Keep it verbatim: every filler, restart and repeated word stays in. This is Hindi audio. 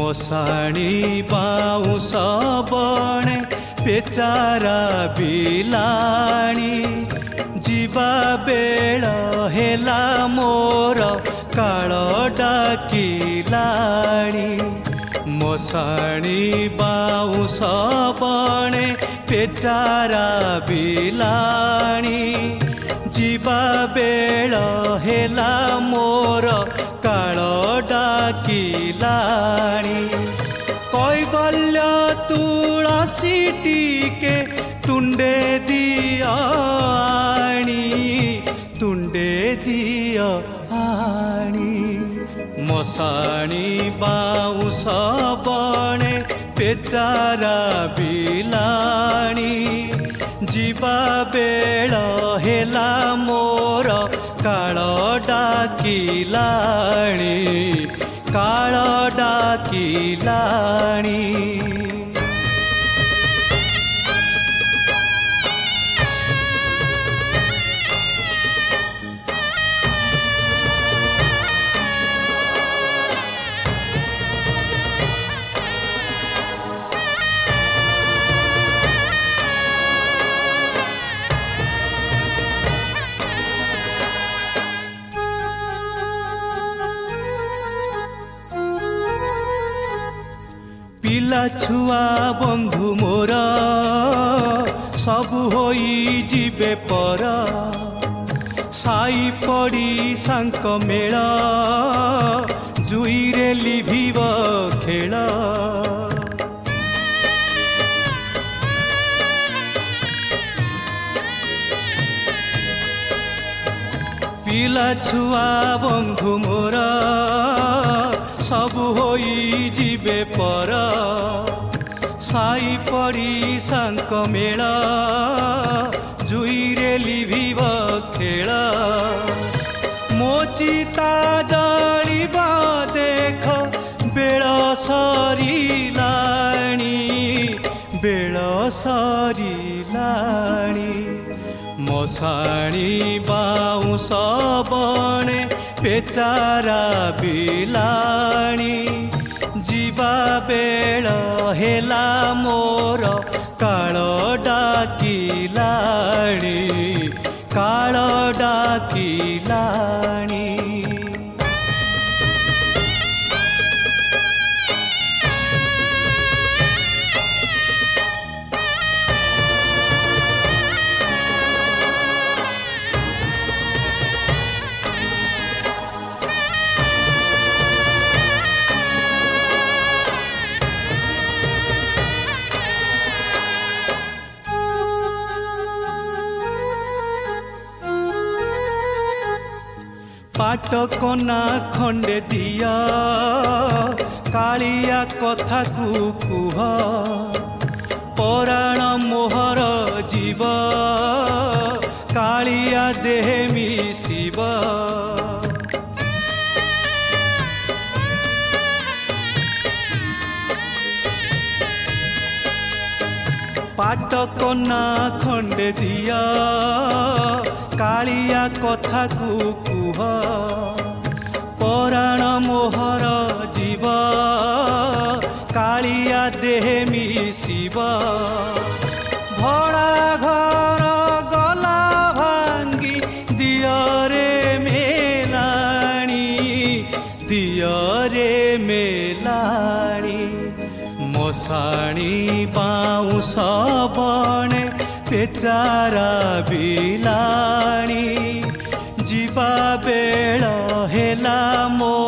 मशाणी बाउंश बणे पेचारा बिलाणी जीवा बेल हेला मोर काल डाकिलाणी मशाणी बाउंश बणे पेचारा बिलाणी जीवा बेल हेला मोर काल डाकिलाणी कैवल्य तुलसी टीके तुंडे दिया आणी तुंडे दिया आणी मशाणी बाउंश बणे पेचारा बिलाणी जीवा बेल हेला मोर काल डाकिलाणी काल डाकिलाणी पिला छुआ बंधु मोर सबु होई जीवे पर साई पड़ी सांक मेल जुईरे लिभिब खेल पिला छुआ बंधु मोर सबु होई जीवे पर साई पड़ी सांक मेल जुईरे लिभिब खेल मो चिता जलिबा देख बेल सरिलाणी बेल सरिलाणी मशाणी बाउंश बणे पेचारा बिलाणी जीवा बेल हेला मोर काल डाकिलाणी काल डाकिलाणी पाटकना खंडे दिया कालिया कथा को कुह पराण मोहर जीव कालिया देह मिशिव पाटकना खंडे दिया कालिया कथा को कुह पराण मोहर जीव कालिया देह मिशिव भड़ा घर गला भांगी दियरे मेलाणी दियरे मेलाणी मशाणी बाउंश बणे पेचारा बिलाणी जीवा बेल हेला मो